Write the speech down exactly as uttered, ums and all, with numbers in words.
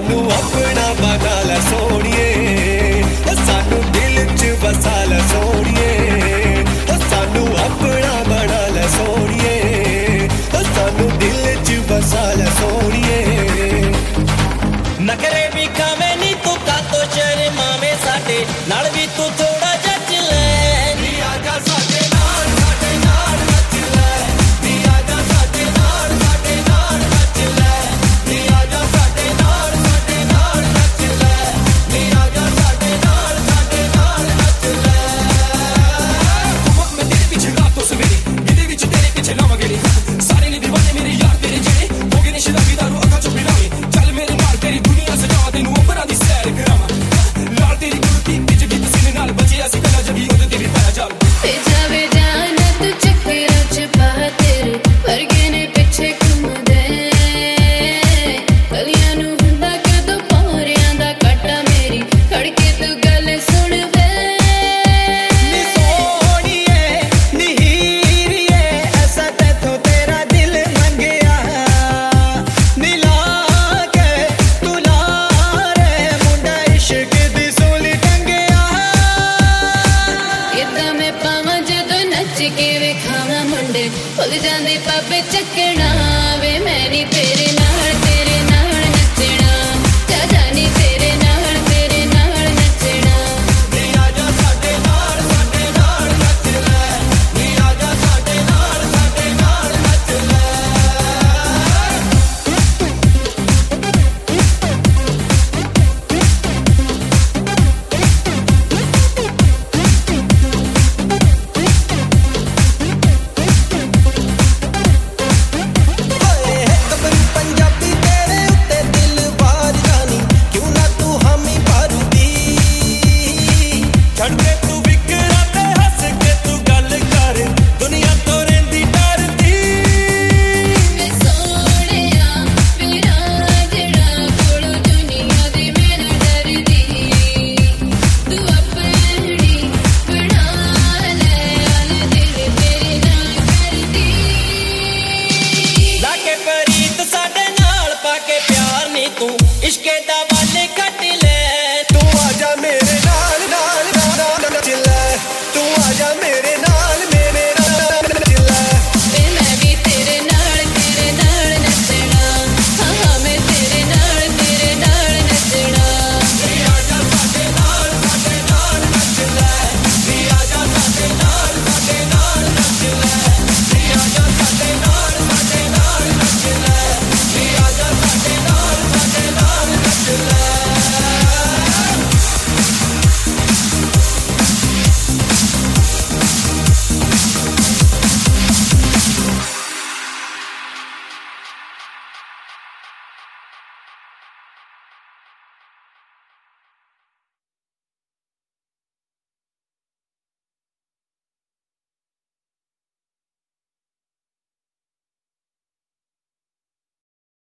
सानू अपना बना लै सोनिए, सानू दिल च बसा लै सोनिए, सानू अपना बना लै सोनिए, सानू दिल च बसा लै सोनिए। नखरे भी खावे नी तू कातो शर्मावे साडे नाल भी तू थोड़ा जच ले। नी आजा साडे नाल साडे नाल नच ले, नी आजा साडे नाल साडे नाल नच ले, नी आजा साडे नाल साडे नाल नच ले, नी आजा साडे नाल साडे नाल नच ले। मैं तेरे पीछे रातों सवेरे गिद्दे विच तेरे पीछे लावां गेड़ी, सारे ने दीवाने मेरे यार तेरे जेड़े हो गए ने शराबी दारू अखा चो पिलावे। चल मेरे नाल तेरी दुनिया सजावा तेनू अंबरां दी सैर करावां, लाल तेरी गुरती विच गीत सीने नाल बजे असीं गल्लां जबी ओदे ते भी पाया जाल। ते जावे जान तू चक्करां च पा तेरे वर्गे ने पिछे घुमदे, गलियां नूं हुंदा कदों पौरियां दा काटा मेरी खड़के तू गल सुण वे। नी सोहणीए नी हीरीए ऐसा तैथों तेरा दिल मंगया, नी ला के तू ला रे मुंडा इश्क दी सूली टंगया। इदां मैं पावां जदों नच के विखावां मुंडे भुल जांदे पापे चकना वे। मैं नी तेरे नाल तेरे नाल नचना, जा जा नी तेरे नाल तेरे नाल नचना। नी आजा साडे नाल साडे नाल नच ले, नी आजा साडे नाल साडे नाल नच ले। ਓਏ ਗੱਭਰੂ ਪੰਜਾਬੀ ਤੇਰੇ ਉੱਤੇ ਦਿਲ ਬਾਜ ਜਾਨੀ, ਕਿਉਂ ਨਾ ਤੂੰ ਹਾਮੀ ਭਰਦੀ। ਛੱਡ ਦੇ ਤੂੰ ਵਿਕਰਾਂ ਤੇ ਹੱਸ ਕੇ ਤੂੰ ਗੱਲ ਕਰ, ਦੁਨੀਆ ਤੋਂ ਰਹਿੰਦੀ ਡਰਦੀ। ਵੇ ਸੋਹਣਿਆ ਮੇਰਾ ਜਿਹੜਾ ਕੋਲੋਂ ਦੁਨੀਆ ਦੀ ਮੈਂ ਨਾ ਡਰਦੀ, ਤੂੰ ਆਪਣੀ ਬਣਾ ਲੈ ਅਲ ਦਿਲ ਤੇਰੇ ਨਾਲ ਕਰਦੀ। ਲਾ ਕੇ ਪ੍ਰੀਤ ਸਾਡੇ ਨਾਲ ਪਾ ਕੇ ਪਿਆਰ ਨੀ ਤੂੰ ਇਸ਼ਕੇ ਦਾ